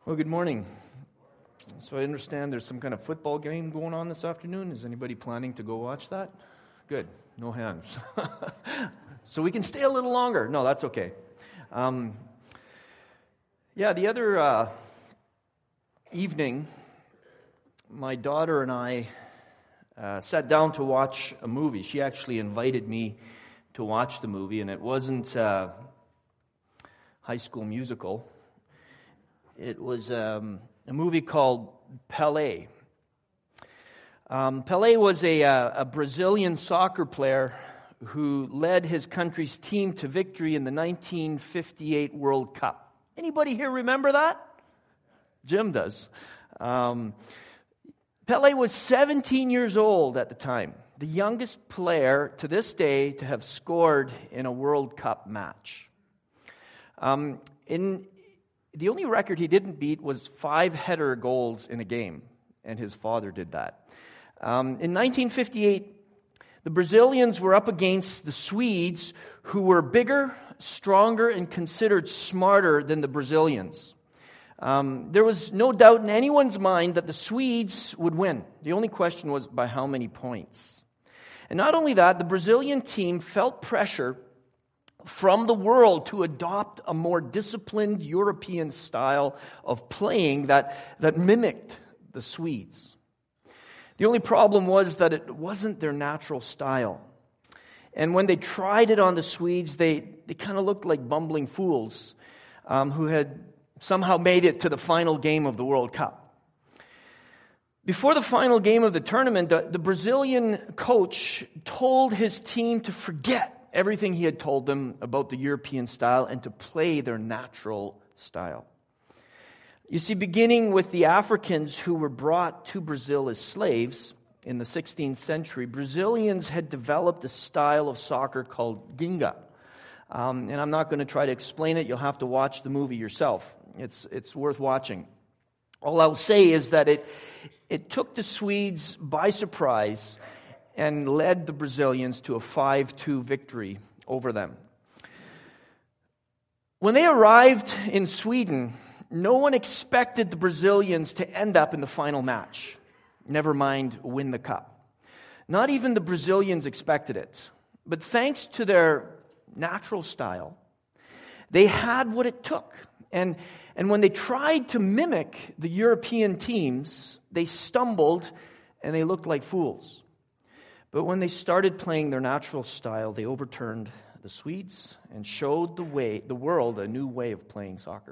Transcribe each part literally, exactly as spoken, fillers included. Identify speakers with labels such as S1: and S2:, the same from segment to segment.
S1: Well, good morning. So I understand there's some kind of football game going on this afternoon. Is anybody planning to go watch that? Good. No hands. So we can stay a little longer. No, that's okay. Um, yeah, the other uh, evening, my daughter and I uh, sat down to watch a movie. She actually invited me to watch the movie, and it wasn't uh, High School Musical. It was um, a movie called Pelé. Um, Pelé was a, a Brazilian soccer player who led his country's team to victory in the nineteen fifty-eight World Cup. Anybody here remember that? Jim does. Um, Pelé was seventeen years old at the time, the youngest player to this day to have scored in a World Cup match. Um, in The only record he didn't beat was five header goals in a game, and his father did that. Um, in nineteen fifty-eight, the Brazilians were up against the Swedes, who were bigger, stronger, and considered smarter than the Brazilians. Um, there was no doubt in anyone's mind that the Swedes would win. The only question was by how many points. And not only that, the Brazilian team felt pressure from the world to adopt a more disciplined European style of playing that, that mimicked the Swedes. The only problem was that it wasn't their natural style. And when they tried it on the Swedes, they, they kind of looked like bumbling fools um, who had somehow made it to the final game of the World Cup. Before the final game of the tournament, the, the Brazilian coach told his team to forget everything he had told them about the European style and to play their natural style. You see, beginning with the Africans who were brought to Brazil as slaves in the sixteenth century, Brazilians had developed a style of soccer called ginga. Um, and I'm not going to try to explain it. You'll have to watch the movie yourself. It's it's worth watching. All I'll say is that it it took the Swedes by surprise and led the Brazilians to a five two victory over them. When they arrived in Sweden, no one expected the Brazilians to end up in the final match, never mind win the cup. Not even the Brazilians expected it. But thanks to their natural style, they had what it took. And, and when they tried to mimic the European teams, they stumbled and they looked like fools. But when they started playing their natural style, they overturned the Swedes and showed the way, the world a new way of playing soccer.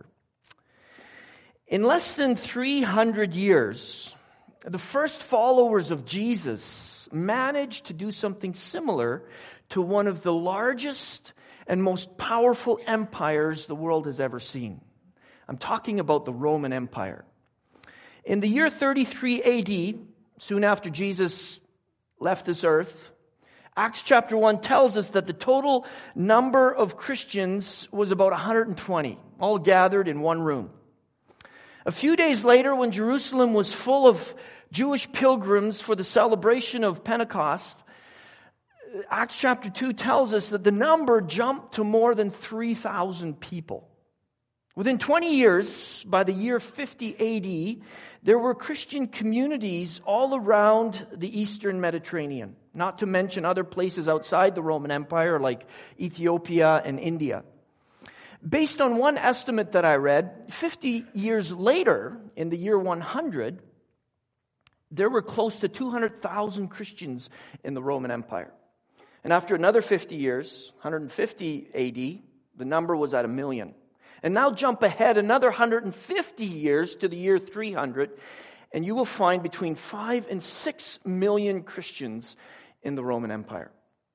S1: In less than three hundred years, the first followers of Jesus managed to do something similar to one of the largest and most powerful empires the world has ever seen. I'm talking about the Roman Empire. In the year thirty-three A D, soon after Jesus left this earth, Acts chapter one tells us that the total number of Christians was about one hundred twenty, all gathered in one room. A few days later, when Jerusalem was full of Jewish pilgrims for the celebration of Pentecost, Acts chapter two tells us that the number jumped to more than three thousand people. Within twenty years, by the year fifty A D, there were Christian communities all around the Eastern Mediterranean, not to mention other places outside the Roman Empire like Ethiopia and India. Based on one estimate that I read, fifty years later, in the year one hundred, there were close to two hundred thousand Christians in the Roman Empire. And after another fifty years, one hundred fifty A D, the number was at a million. And now jump ahead another one hundred fifty years to the year three hundred, and you will find between five and six million Christians in the Roman Empire.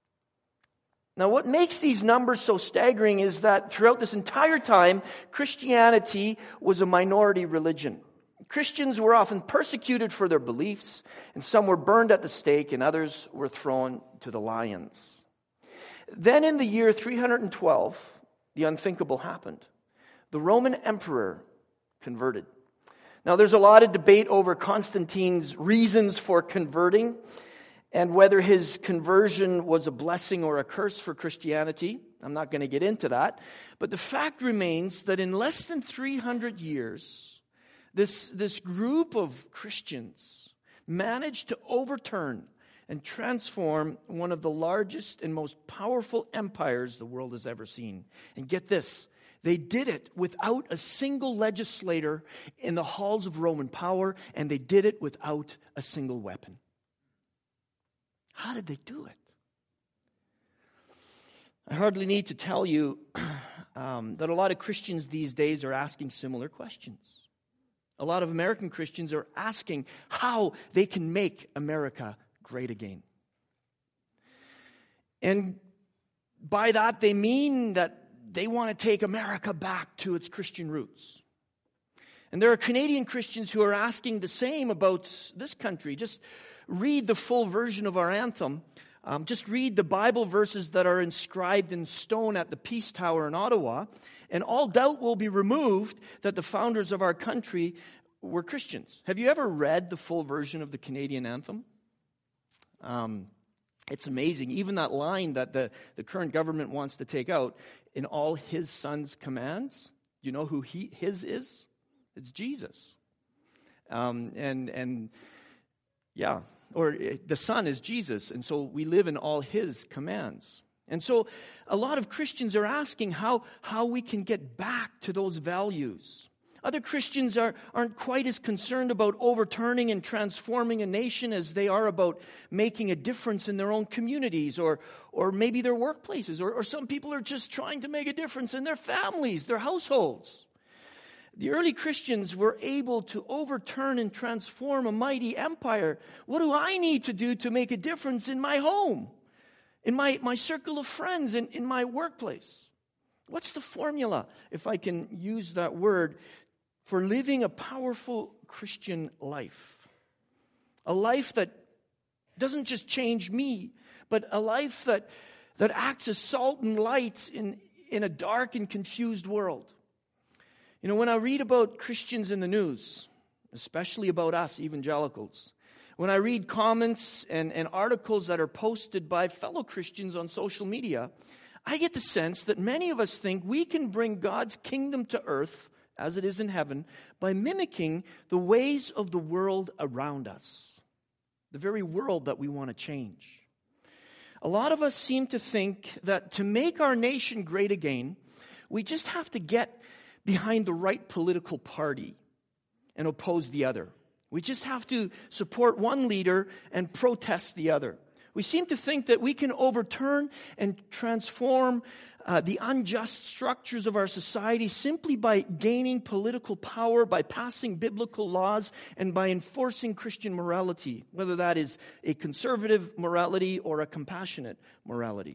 S1: Now, what makes these numbers so staggering is that throughout this entire time, Christianity was a minority religion. Christians were often persecuted for their beliefs, and some were burned at the stake, and others were thrown to the lions. Then in the year three hundred twelve, the unthinkable happened. The Roman emperor converted. Now, there's a lot of debate over Constantine's reasons for converting and whether his conversion was a blessing or a curse for Christianity. I'm not going to get into that. But the fact remains that in less than three hundred years, This, this group of Christians managed to overturn and transform one of the largest and most powerful empires the world has ever seen. And get this, they did it without a single legislator in the halls of Roman power, and they did it without a single weapon. How did they do it? I hardly need to tell you um, that a lot of Christians these days are asking similar questions. A lot of American Christians are asking how they can make America great again. And by that they mean that they want to take America back to its Christian roots. And there are Canadian Christians who are asking the same about this country. Just read the full version of our anthem. Um, just read the Bible verses that are inscribed in stone at the Peace Tower in Ottawa, and all doubt will be removed that the founders of our country were Christians. Have you ever read the full version of the Canadian anthem? Um, it's amazing. Even that line that the, the current government wants to take out, in all his son's commands, you know who he his is? It's Jesus. Um, and and yeah, or the Son is Jesus, and so we live in all his commands. And so a lot of Christians are asking how, how we can get back to those values. Other Christians are, aren't quite as concerned about overturning and transforming a nation as they are about making a difference in their own communities or, or maybe their workplaces. Or, or some people are just trying to make a difference in their families, their households. The early Christians were able to overturn and transform a mighty empire. What do I need to do to make a difference in my home, in my, my circle of friends, in, in my workplace? What's the formula, if I can use that word, for living a powerful Christian life? A life that doesn't just change me, but a life that, that acts as salt and light in, in a dark and confused world. You know, when I read about Christians in the news, especially about us evangelicals, when I read comments and, and articles that are posted by fellow Christians on social media, I get the sense that many of us think we can bring God's kingdom to earth as it is in heaven by mimicking the ways of the world around us, the very world that we want to change. A lot of us seem to think that to make our nation great again, we just have to get behind the right political party and oppose the other. We just have to support one leader and protest the other. We seem to think that we can overturn and transform uh, the unjust structures of our society simply by gaining political power, by passing biblical laws, and by enforcing Christian morality, whether that is a conservative morality or a compassionate morality.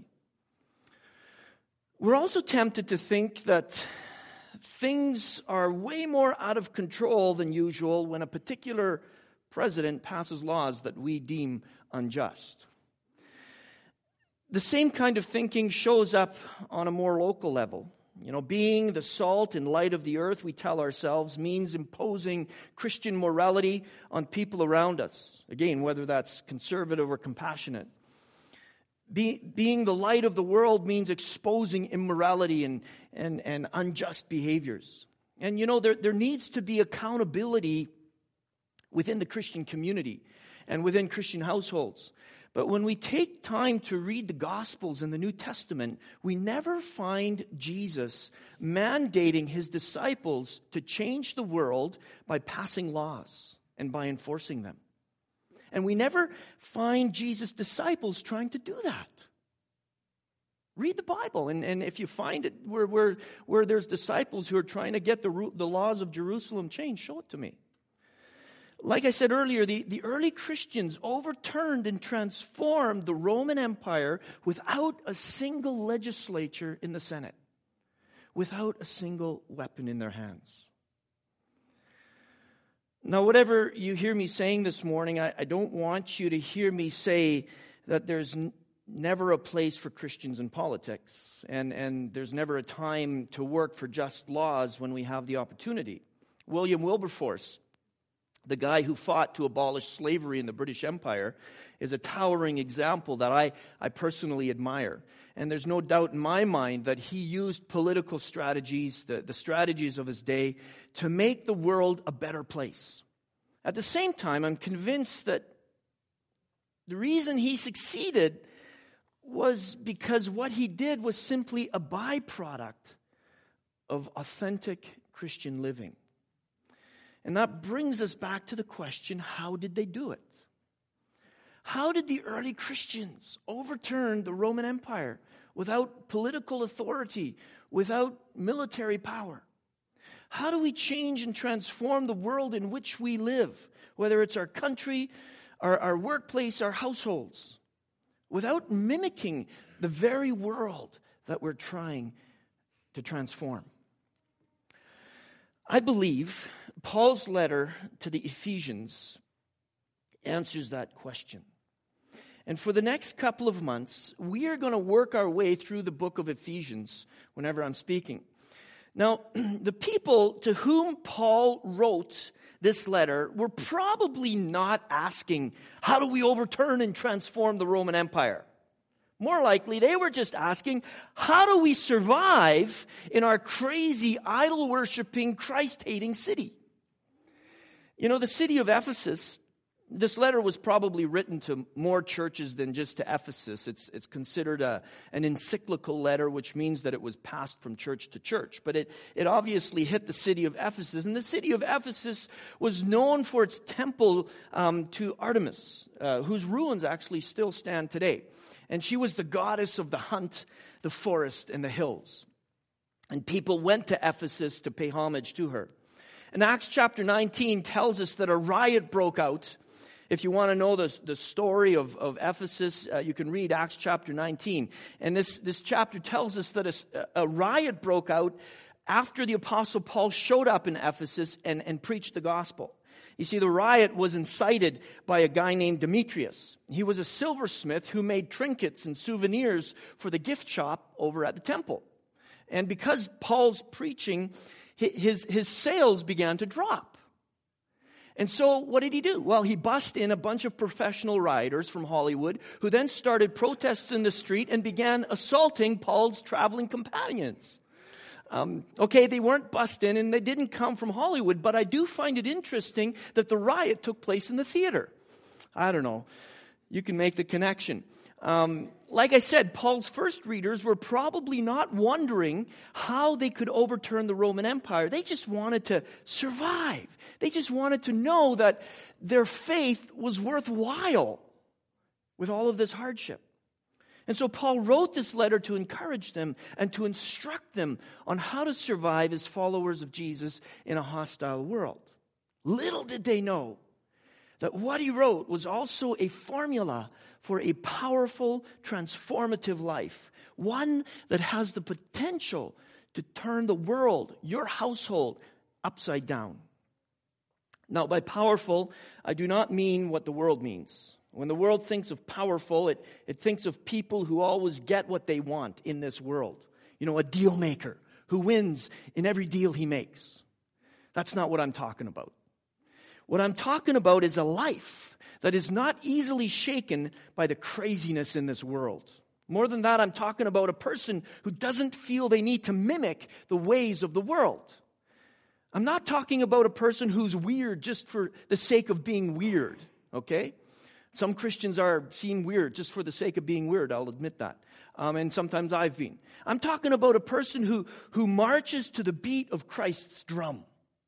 S1: We're also tempted to think that things are way more out of control than usual when a particular president passes laws that we deem unjust. The same kind of thinking shows up on a more local level. You know, being the salt and light of the earth, we tell ourselves, means imposing Christian morality on people around us. Again, whether that's conservative or compassionate. Be, being the light of the world means exposing immorality and, and, and unjust behaviors. And you know, there, there needs to be accountability within the Christian community and within Christian households. But when we take time to read the Gospels in the New Testament, we never find Jesus mandating his disciples to change the world by passing laws and by enforcing them. And we never find Jesus' disciples trying to do that. Read the Bible, and, and if you find it where, where, where there's disciples who are trying to get the, the laws of Jerusalem changed, show it to me. Like I said earlier, the, the early Christians overturned and transformed the Roman Empire without a single legislature in the Senate, without a single weapon in their hands. Now, whatever you hear me saying this morning, I, I don't want you to hear me say that there's n- never a place for Christians in politics, and, and there's never a time to work for just laws when we have the opportunity. William Wilberforce, the guy who fought to abolish slavery in the British Empire, is a towering example that I, I personally admire. And there's no doubt in my mind that he used political strategies, the, the strategies of his day, to make the world a better place. At the same time, I'm convinced that the reason he succeeded was because what he did was simply a byproduct of authentic Christian living. And that brings us back to the question, how did they do it? How did the early Christians overturn the Roman Empire without political authority, without military power? How do we change and transform the world in which we live, whether it's our country, our, our workplace, our households, without mimicking the very world that we're trying to transform? I believe Paul's letter to the Ephesians answers that question. And for the next couple of months, we are going to work our way through the book of Ephesians whenever I'm speaking. Now, the people to whom Paul wrote this letter were probably not asking, how do we overturn and transform the Roman Empire? More likely, they were just asking, how do we survive in our crazy, idol-worshiping, Christ-hating city? You know, the city of Ephesus, this letter was probably written to more churches than just to Ephesus. It's, it's considered a, an encyclical letter, which means that it was passed from church to church. But it, it obviously hit the city of Ephesus. And the city of Ephesus was known for its temple um, to Artemis, uh, whose ruins actually still stand today. And she was the goddess of the hunt, the forest, and the hills. And people went to Ephesus to pay homage to her. And Acts chapter nineteen tells us that a riot broke out. If you want to know the, the story of, of Ephesus, uh, you can read Acts chapter nineteen. And this, this chapter tells us that a, a riot broke out after the Apostle Paul showed up in Ephesus and, and preached the gospel. You see, the riot was incited by a guy named Demetrius. He was a silversmith who made trinkets and souvenirs for the gift shop over at the temple. And because Paul's preaching, his, his sales began to drop. And so what did he do? Well, he bussed in a bunch of professional rioters from Hollywood who then started protests in the street and began assaulting Paul's traveling companions. Um, okay, they weren't bussed in and they didn't come from Hollywood, but I do find it interesting that the riot took place in the theater. I don't know. You can make the connection. Um, like I said, Paul's first readers were probably not wondering how they could overturn the Roman Empire. They just wanted to survive. They just wanted to know that their faith was worthwhile with all of this hardship. And so Paul wrote this letter to encourage them and to instruct them on how to survive as followers of Jesus in a hostile world. Little did they know that what he wrote was also a formula for a powerful, transformative life. One that has the potential to turn the world, your household, upside down. Now, by powerful, I do not mean what the world means. When the world thinks of powerful, it, it thinks of people who always get what they want in this world. You know, a deal maker who wins in every deal he makes. That's not what I'm talking about. What I'm talking about is a life that is not easily shaken by the craziness in this world. More than that, I'm talking about a person who doesn't feel they need to mimic the ways of the world. I'm not talking about a person who's weird just for the sake of being weird, okay? Some Christians are seen weird just for the sake of being weird, I'll admit that. Um, and sometimes I've been. I'm talking about a person who, who marches to the beat of Christ's drum.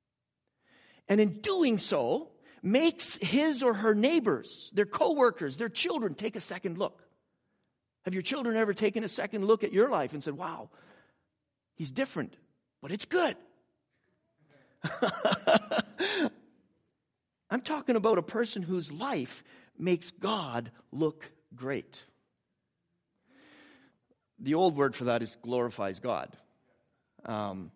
S1: And in doing so, makes his or her neighbors, their co-workers, their children take a second look. Have your children ever taken a second look at your life and said, wow, he's different, but it's good? I'm talking about a person whose life makes God look great. The old word for that is glorifies God. Um,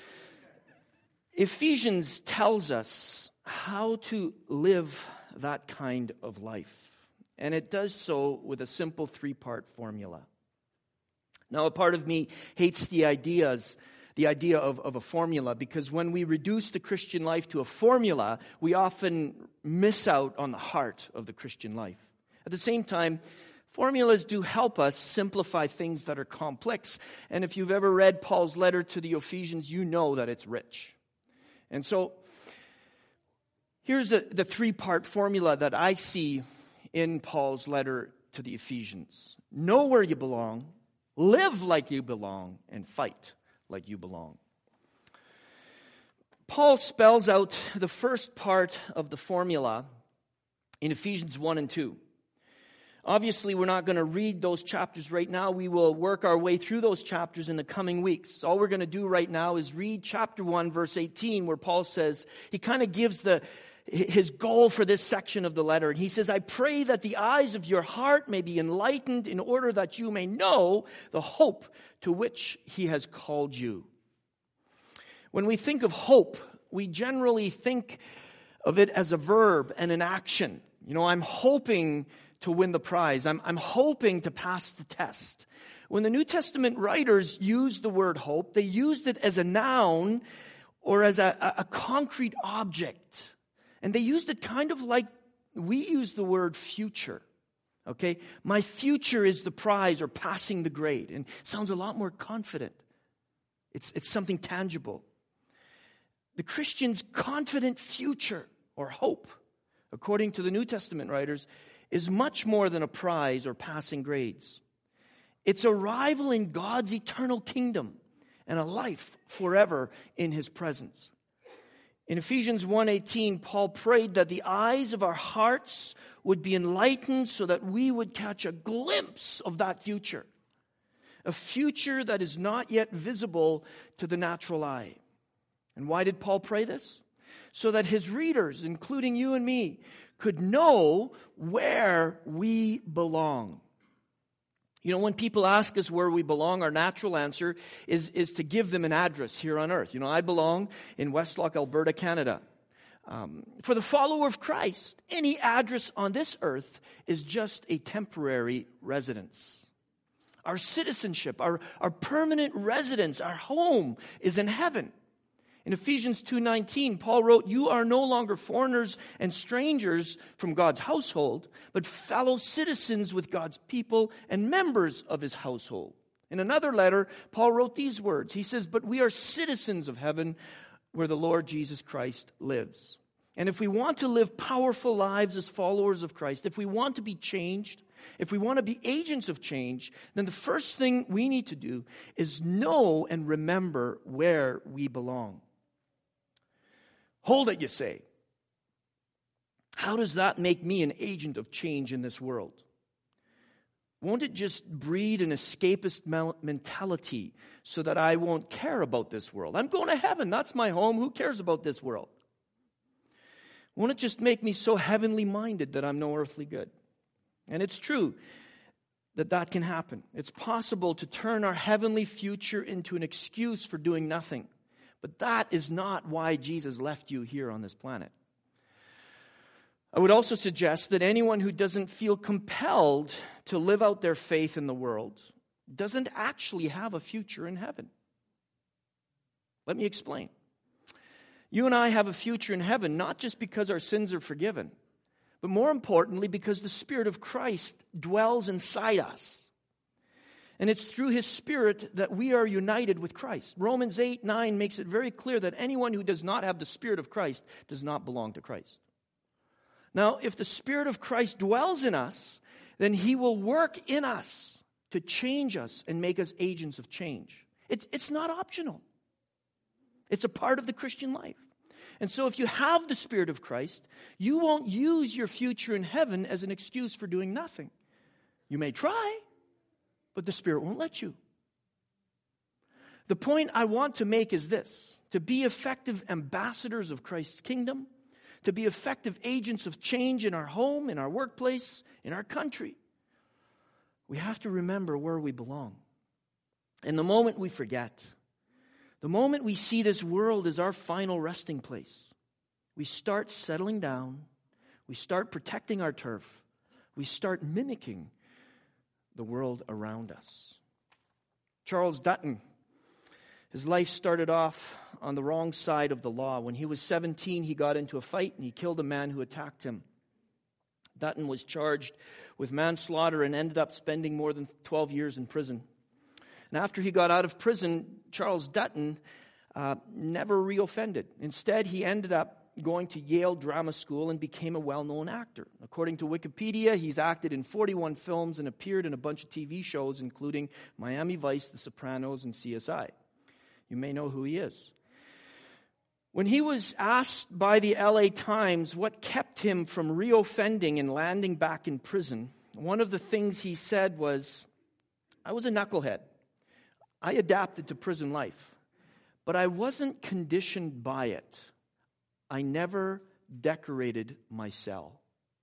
S1: Ephesians tells us how to live that kind of life. And it does so with a simple three-part formula. Now, a part of me hates the ideas the idea of, of a formula, because when we reduce the Christian life to a formula, we often miss out on the heart of the Christian life. At the same time, formulas do help us simplify things that are complex. And if you've ever read Paul's letter to the Ephesians, you know that it's rich. And so, here's a, the three-part formula that I see in Paul's letter to the Ephesians. Know where you belong, live like you belong, and fight like you belong. Paul spells out the first part of the formula in Ephesians one and two. Obviously, we're not going to read those chapters right now. We will work our way through those chapters in the coming weeks. All we're going to do right now is read chapter one, verse eighteen, where Paul says, he kind of gives the his goal for this section of the letter. And he says, I pray that the eyes of your heart may be enlightened in order that you may know the hope to which he has called you. When we think of hope, we generally think of it as a verb and an action. You know, I'm hoping to win the prize. I'm, I'm hoping to pass the test. When the New Testament writers used the word hope, they used it as a noun or as a, a, a concrete object. And they used it kind of like we use the word future. Okay? My future is the prize or passing the grade. And it sounds a lot more confident. It's, it's something tangible. The Christian's confident future or hope, according to the New Testament writers, is much more than a prize or passing grades. It's arrival in God's eternal kingdom and a life forever in his presence. In Ephesians one eighteen, Paul prayed that the eyes of our hearts would be enlightened so that we would catch a glimpse of that future. A future that is not yet visible to the natural eye. And why did Paul pray this? So that his readers, including you and me, could know where we belong. You know, when people ask us where we belong, our natural answer is, is to give them an address here on earth. You know, I belong in Westlock, Alberta, Canada. Um, for the follower of Christ, any address on this earth is just a temporary residence. Our citizenship, our, our permanent residence, our home is in heaven. In Ephesians two nineteen, Paul wrote, you are no longer foreigners and strangers from God's household, but fellow citizens with God's people and members of his household. In another letter, Paul wrote these words. He says, but we are citizens of heaven where the Lord Jesus Christ lives. And if we want to live powerful lives as followers of Christ, if we want to be changed, if we want to be agents of change, then the first thing we need to do is know and remember where we belong. Hold it, you say. How does that make me an agent of change in this world? Won't it just breed an escapist mentality so that I won't care about this world? I'm going to heaven. That's my home. Who cares about this world? Won't it just make me so heavenly minded that I'm no earthly good? And it's true that that can happen. It's possible to turn our heavenly future into an excuse for doing nothing. But that is not why Jesus left you here on this planet. I would also suggest that anyone who doesn't feel compelled to live out their faith in the world doesn't actually have a future in heaven. Let me explain. You and I have a future in heaven, not just because our sins are forgiven, but more importantly, because the Spirit of Christ dwells inside us. And it's through his Spirit that we are united with Christ. Romans eight nine makes it very clear that anyone who does not have the Spirit of Christ does not belong to Christ. Now, if the Spirit of Christ dwells in us, then he will work in us to change us and make us agents of change. It's, it's not optional. It's a part of the Christian life. And so if you have the Spirit of Christ, you won't use your future in heaven as an excuse for doing nothing. You may try, but the Spirit won't let you. The point I want to make is this: to be effective ambassadors of Christ's kingdom, to be effective agents of change in our home, in our workplace, in our country, we have to remember where we belong. And the moment we forget, the moment we see this world as our final resting place, we start settling down, we start protecting our turf, we start mimicking the world around us. Charles Dutton His life started off on the wrong side of the law. When he was seventeen, he got into a fight and he killed a man who attacked him. Dutton was charged with manslaughter and ended up spending more than twelve years in prison. And after he got out of prison, Charles Dutton uh, never reoffended. Instead, he ended up going to Yale Drama School and became a well-known actor. According to Wikipedia, he's acted in forty-one films and appeared in a bunch of T V shows, including Miami Vice, The Sopranos, and C S I. You may know who he is. When he was asked by the L A Times what kept him from reoffending and landing back in prison, one of the things he said was, "I was a knucklehead. I adapted to prison life, but I wasn't conditioned by it. I never decorated my cell."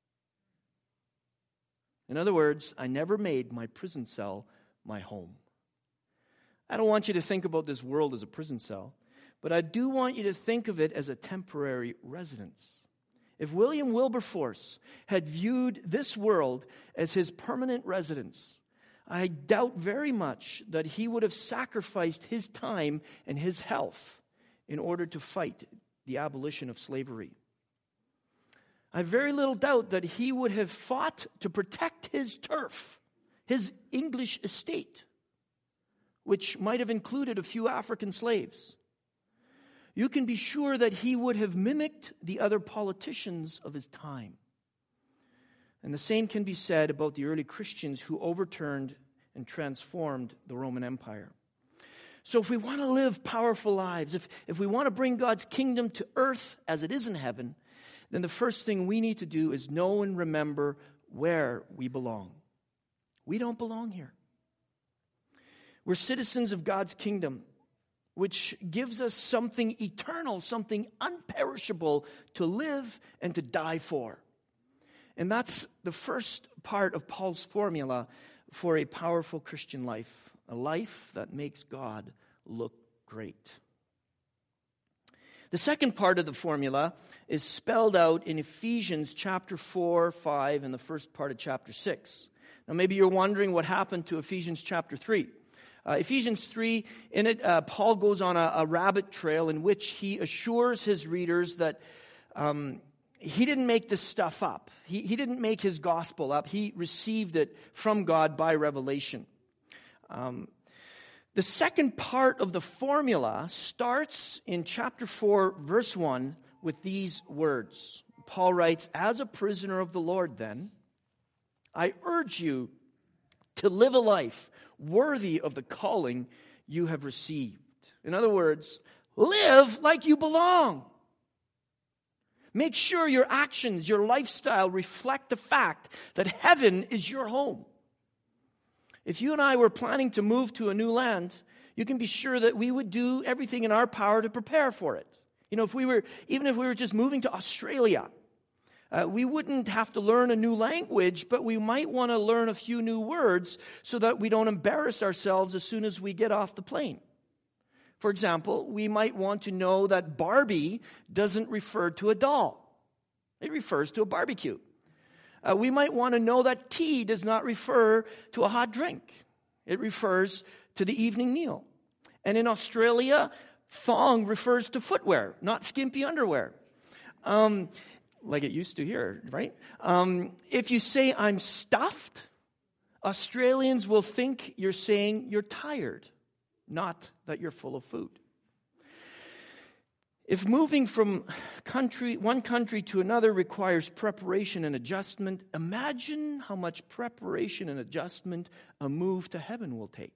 S1: In other words, I never made my prison cell my home. I don't want you to think about this world as a prison cell, but I do want you to think of it as a temporary residence. If William Wilberforce had viewed this world as his permanent residence, I doubt very much that he would have sacrificed his time and his health in order to fight the abolition of slavery. I have very little doubt that he would have fought to protect his turf, his English estate, which might have included a few African slaves. You can be sure that he would have mimicked the other politicians of his time. And the same can be said about the early Christians who overturned and transformed the Roman Empire. So if we want to live powerful lives, if, if we want to bring God's kingdom to earth as it is in heaven, then the first thing we need to do is know and remember where we belong. We don't belong here. We're citizens of God's kingdom, which gives us something eternal, something unperishable to live and to die for. And that's the first part of Paul's formula for a powerful Christian life, a life that makes God look great. The second part of the formula is spelled out in Ephesians chapter four, five, and the first part of chapter six. Now maybe you're wondering what happened to Ephesians chapter three. Uh, Ephesians three, in it, uh, Paul goes on a, a rabbit trail in which he assures his readers that um, he didn't make this stuff up. He, he didn't make his gospel up. He received it from God by revelation. Um, the second part of the formula starts in chapter four, verse one, with these words. Paul writes, "As a prisoner of the Lord, then, I urge you to live a life worthy of the calling you have received." In other words, live like you belong. Make sure your actions, your lifestyle reflect the fact that heaven is your home. If you and I were planning to move to a new land, you can be sure that we would do everything in our power to prepare for it. You know, if we were, even if we were just moving to Australia, Uh, we wouldn't have to learn a new language, but we might want to learn a few new words so that we don't embarrass ourselves as soon as we get off the plane. For example, we might want to know that Barbie doesn't refer to a doll. It refers to a barbecue. Uh, we might want to know that tea does not refer to a hot drink. It refers to the evening meal. And in Australia, thong refers to footwear, not skimpy underwear. Um... Like it used to here, right? Um, if you say, "I'm stuffed," Australians will think you're saying you're tired, not that you're full of food. If moving from country, one country to another requires preparation and adjustment, imagine how much preparation and adjustment a move to heaven will take.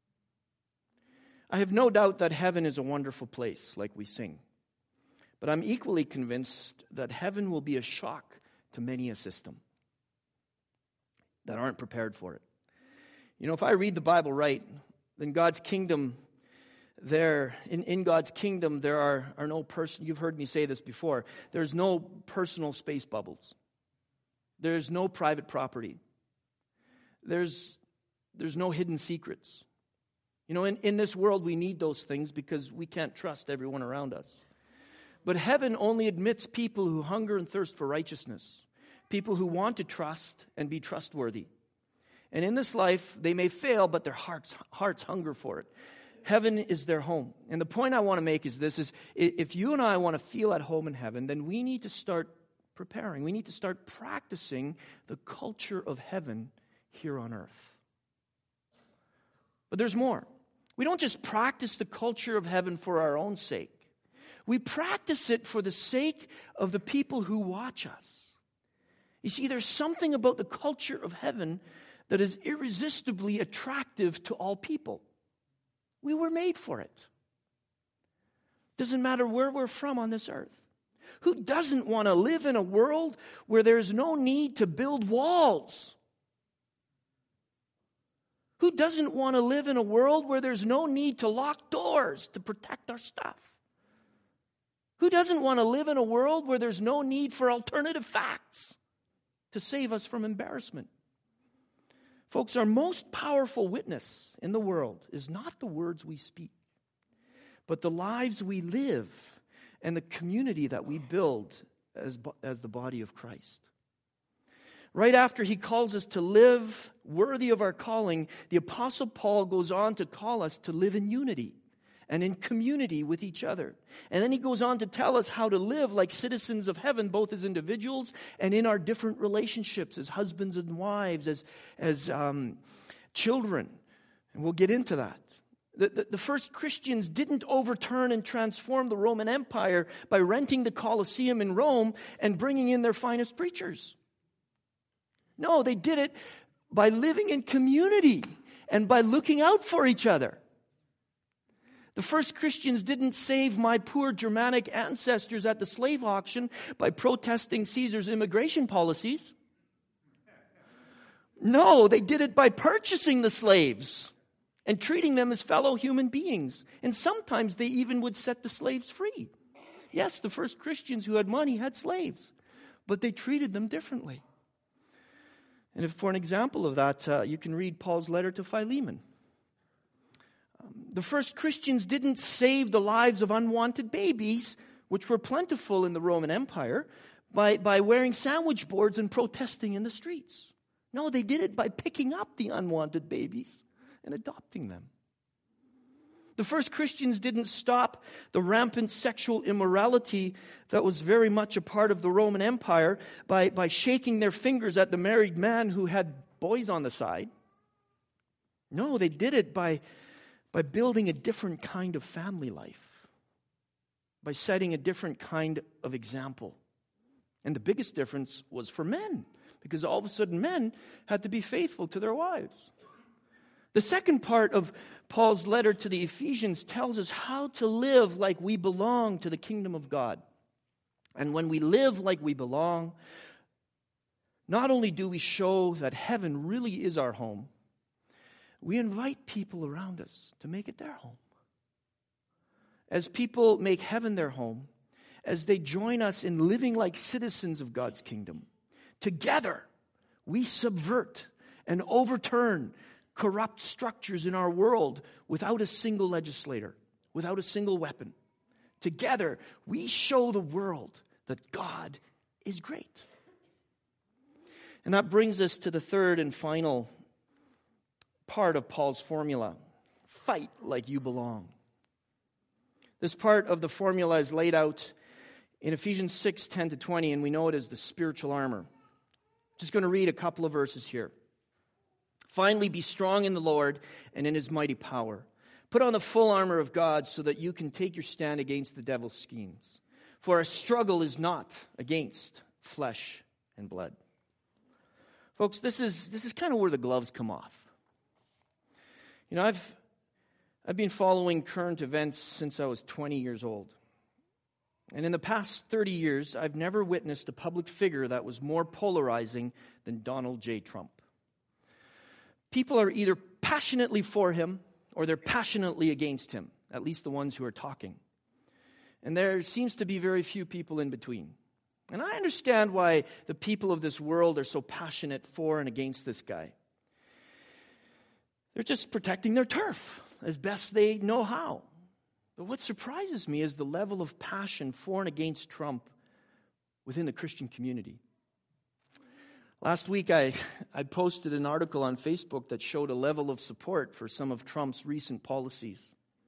S1: I have no doubt that heaven is a wonderful place, like we sing. But I'm equally convinced that heaven will be a shock to many a system that aren't prepared for it. You know, if I read the Bible right, then God's kingdom, there, in, in God's kingdom, there are, are no person, you've heard me say this before, there's no personal space bubbles. There's no private property. There's, there's no hidden secrets. You know, in, in this world, we need those things because we can't trust everyone around us. But heaven only admits people who hunger and thirst for righteousness, people who want to trust and be trustworthy. And in this life, they may fail, but their hearts, hearts hunger for it. heaven is their home. And the point I want to make is this, is if you and I want to feel at home in heaven, then we need to start preparing. We need to start practicing the culture of heaven here on earth. But there's more. We don't just practice the culture of heaven for our own sake. We practice it for the sake of the people who watch us. You see, there's something about the culture of heaven that is irresistibly attractive to all people. We were made for it. Doesn't matter where we're from on this earth. Who doesn't want to live in a world where there's no need to build walls? Who doesn't want to live in a world where there's no need to lock doors to protect our stuff? Who doesn't want to live in a world where there's no need for alternative facts to save us from embarrassment? Folks, our most powerful witness in the world is not the words we speak, but the lives we live and the community that we build as, as the body of Christ. Right after he calls us to live worthy of our calling, the Apostle Paul goes on to call us to live in unity and in community with each other. And then he goes on to tell us how to live like citizens of heaven, both as individuals and in our different relationships, as husbands and wives, as, as um, children. And we'll get into that. The, the, the first Christians didn't overturn and transform the Roman Empire by renting the Colosseum in Rome and bringing in their finest preachers. No, they did it by living in community and by looking out for each other. The first Christians didn't save my poor Germanic ancestors at the slave auction by protesting Caesar's immigration policies. No, they did it by purchasing the slaves and treating them as fellow human beings. And sometimes they even would set the slaves free. Yes, the first Christians who had money had slaves, but they treated them differently. And if for an example of that, uh, you can read Paul's letter to Philemon. Um, the first Christians didn't save the lives of unwanted babies, which were plentiful in the Roman Empire, by, by wearing sandwich boards and protesting in the streets. No, they did it by picking up the unwanted babies and adopting them. The first Christians didn't stop the rampant sexual immorality that was very much a part of the Roman Empire by, by shaking their fingers at the married man who had boys on the side. No, they did it by, by building a different kind of family life, by setting a different kind of example. And the biggest difference was for men, because all of a sudden men had to be faithful to their wives. The second part of Paul's letter to the Ephesians tells us how to live like we belong to the kingdom of God. And when we live like we belong, not only do we show that heaven really is our home, we invite people around us to make it their home. As people make heaven their home, as they join us in living like citizens of God's kingdom, together we subvert and overturn corrupt structures in our world without a single legislator, without a single weapon. Together, we show the world that God is great. And that brings us to the third and final part of Paul's formula. Fight like you belong. This part of the formula is laid out in Ephesians six, ten to twenty, and we know it as the spiritual armor. Just going to read a couple of verses here. Finally, be strong in the Lord and in his mighty power. Put on the full armor of God so that you can take your stand against the devil's schemes. For our struggle is not against flesh and blood. Folks, this is this is kind of where the gloves come off. You know, I've I've been following current events since I was twenty years old. And in the past thirty years, I've never witnessed a public figure that was more polarizing than Donald J. Trump. People are either passionately for him or they're passionately against him, at least the ones who are talking. And there seems to be very few people in between. And I understand why the people of this world are so passionate for and against this guy. They're just protecting their turf as best they know how. But what surprises me is the level of passion for and against Trump within the Christian community. Last week, I, I posted an article on Facebook that showed a level of support for some of Trump's recent policies.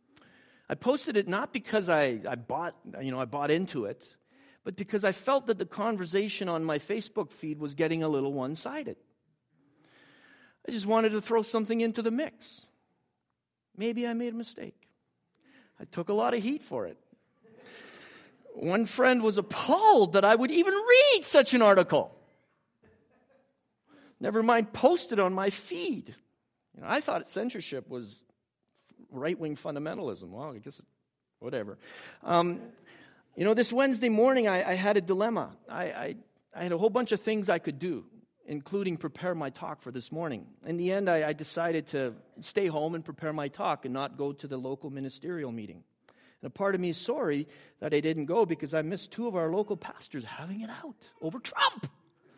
S1: I posted it not because I, I bought, you know, I bought into it, but because I felt that the conversation on my Facebook feed was getting a little one-sided. I just wanted to throw something into the mix. Maybe I made a mistake. I took a lot of heat for it. One friend was appalled that I would even read such an article. Never mind post it on my feed. You know, I thought censorship was right-wing fundamentalism. Well, I guess, whatever. Um, you know, this Wednesday morning, I, I had a dilemma. I, I, I had a whole bunch of things I could do, including prepare my talk for this morning. In the end, I, I decided to stay home and prepare my talk and not go to the local ministerial meeting. And a part of me is sorry that I didn't go because I missed two of our local pastors having it out over Trump.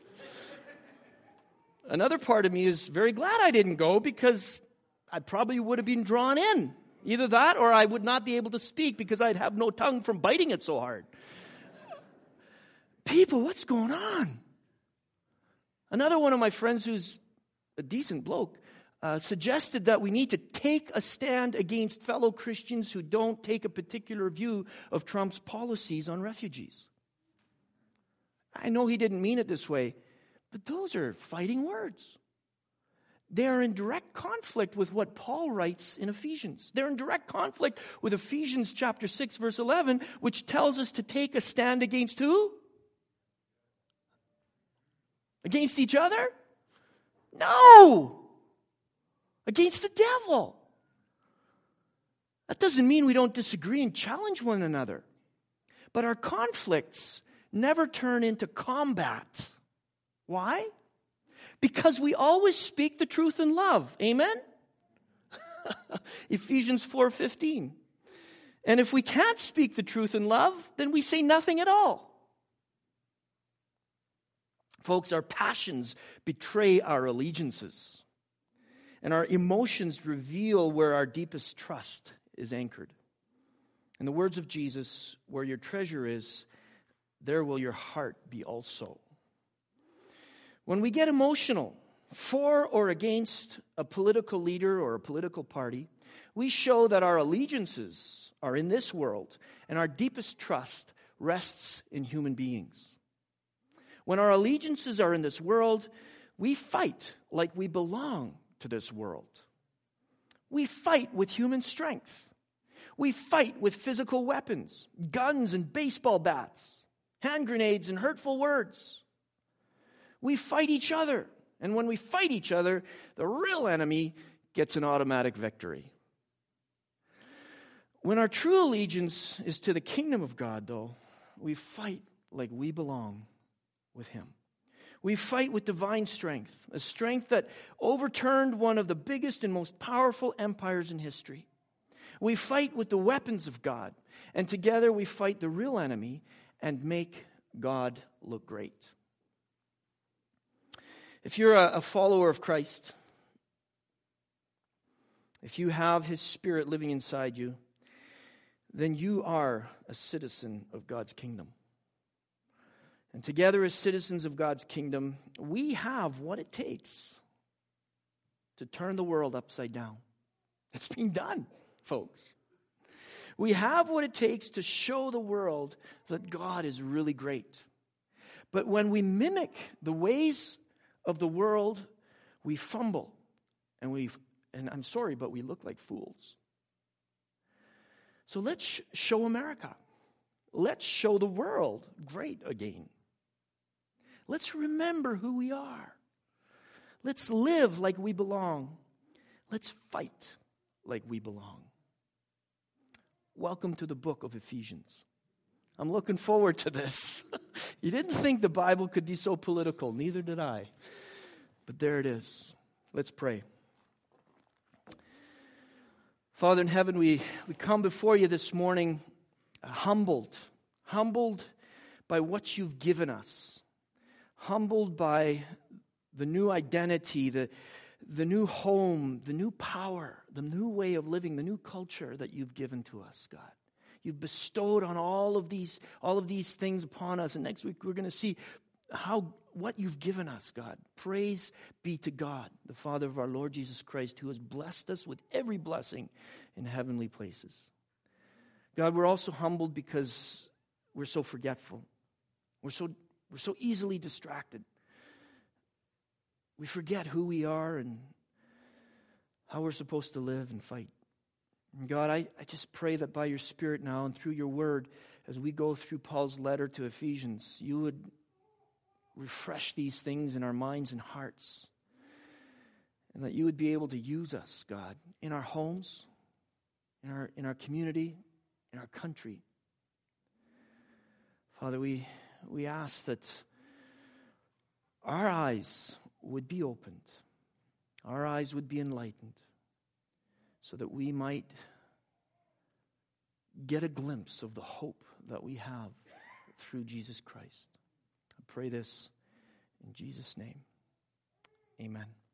S1: Another part of me is very glad I didn't go because I probably would have been drawn in. Either that or I would not be able to speak because I'd have no tongue from biting it so hard. People, what's going on? Another one of my friends who's a decent bloke uh, suggested that we need to take a stand against fellow Christians who don't take a particular view of Trump's policies on refugees. I know he didn't mean it this way, but those are fighting words. They are in direct conflict with what Paul writes in Ephesians. They're in direct conflict with Ephesians chapter six, verse eleven, which tells us to take a stand against who? Against each other? No! Against the devil. That doesn't mean we don't disagree and challenge one another. But our conflicts never turn into combat. Why? Because we always speak the truth in love. Amen? Ephesians four fifteen. And if we can't speak the truth in love, then we say nothing at all. Folks, our passions betray our allegiances. And our emotions reveal where our deepest trust is anchored. In the words of Jesus, where your treasure is, there will your heart be also. When we get emotional for or against a political leader or a political party, we show that our allegiances are in this world and our deepest trust rests in human beings. When our allegiances are in this world, we fight like we belong to this world. We fight with human strength. We fight with physical weapons, guns and baseball bats, hand grenades and hurtful words. We fight each other. And when we fight each other, the real enemy gets an automatic victory. When our true allegiance is to the kingdom of God, though, we fight like we belong with Him. We fight with divine strength, a strength that overturned one of the biggest and most powerful empires in history. We fight with the weapons of God, and together we fight the real enemy and make God look great. If you're a, a follower of Christ, if you have His Spirit living inside you, then you are a citizen of God's kingdom. And together as citizens of God's kingdom, we have what it takes to turn the world upside down. It's being done, folks. We have what it takes to show the world that God is really great. But when we mimic the ways of the world, we fumble. And we, and I'm sorry, but we look like fools. So let's sh- show America. Let's show the world great again. Let's remember who we are. Let's live like we belong. Let's fight like we belong. Welcome to the book of Ephesians. I'm looking forward to this. You didn't think the Bible could be so political. Neither did I. But there it is. Let's pray. Father in heaven, we, we come before you this morning humbled. Humbled by what you've given us. Humbled by the new identity, the, the new home, the new power, the new way of living, the new culture that you've given to us, God. You've bestowed on all of these, all of these things upon us. And next week we're going to see how what you've given us, God. Praise be to God, the Father of our Lord Jesus Christ, who has blessed us with every blessing in heavenly places. God, we're also humbled because we're so forgetful. We're so, we're so easily distracted. We forget who we are and how we're supposed to live and fight. And God, I, I just pray that by your Spirit now and through your word, as we go through Paul's letter to Ephesians, you would refresh these things in our minds and hearts. And that you would be able to use us, God, in our homes, in our, in our community, in our country. Father, we, we ask that our eyes would be opened, our eyes would be enlightened, so that we might get a glimpse of the hope that we have through Jesus Christ. I pray this in Jesus' name. Amen.